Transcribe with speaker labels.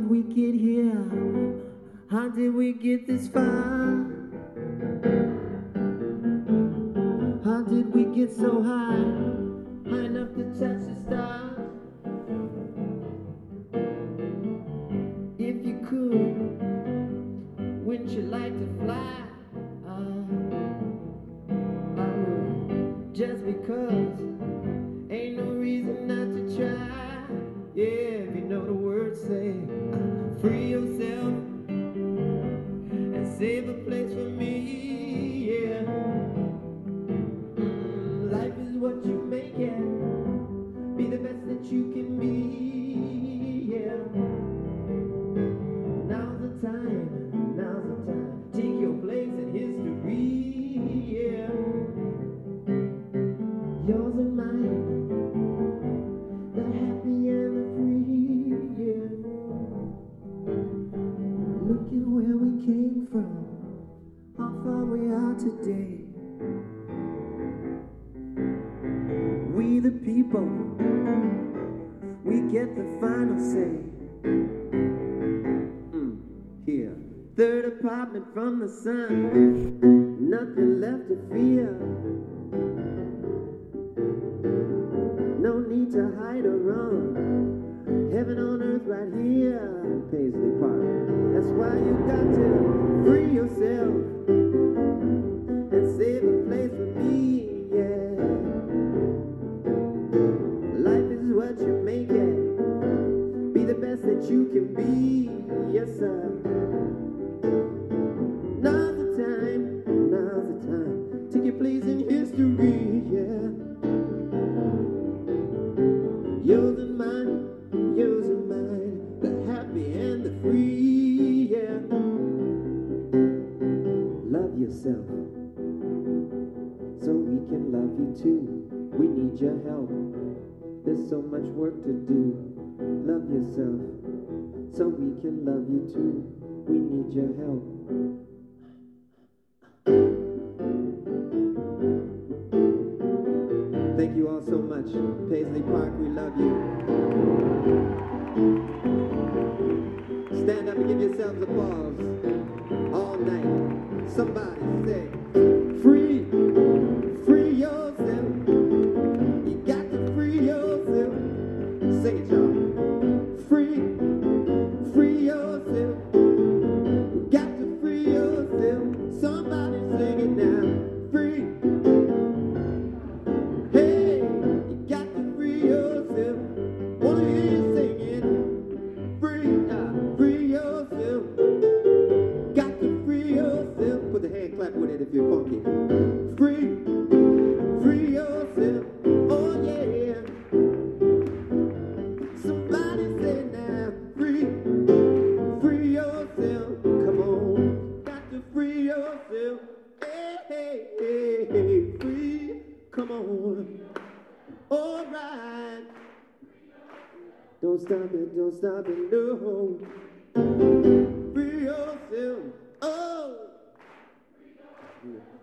Speaker 1: did we get here? How did we get this far? How did we get so high? High enough to touch the stars? If you could, wouldn't you like to fly? I would, just because ain't no reason not to try. Yeah, if you know the words, say free yourself and save a place for me. Yeah, life is what you make it. Be the best that you can be. Yeah, now's the time. Now's the time. Take your place in history. Yeah, yours and mine, the happy and the free. Yeah, look at where we came from, how far we are today. We the people, we get the final say. Here, third apartment from the sun, nothing left to fear. No need to hide or run. Heaven on earth right here in Paisley Park. That's why you got to free yourself and save a place for me. Yeah, life is what you make it. Be the best that you can be. Yes, sir. Now's the time. Now's the time. Take your place in history. Yeah. Yours and mine, the happy and the free, yeah. Love yourself, so we can love you too. We need your help, there's so much work to do. Love yourself, so we can love you too. We need your help. Thank you all so much. Paisley Park, we love you. Stand up and give yourselves applause. All night. Somebody say, free, free yourself. You got to free yourself. Sing it, y'all. Free, free yourself. You got to free yourself. Somebody sing it now. Free. Clap with it if you're funky. Free, free yourself. Oh yeah. Somebody say now, free, free yourself. Come on, got to free yourself. Hey, hey, hey, hey, free. Come on. All right. Don't stop it, no. Free yourself. Oh. Yeah.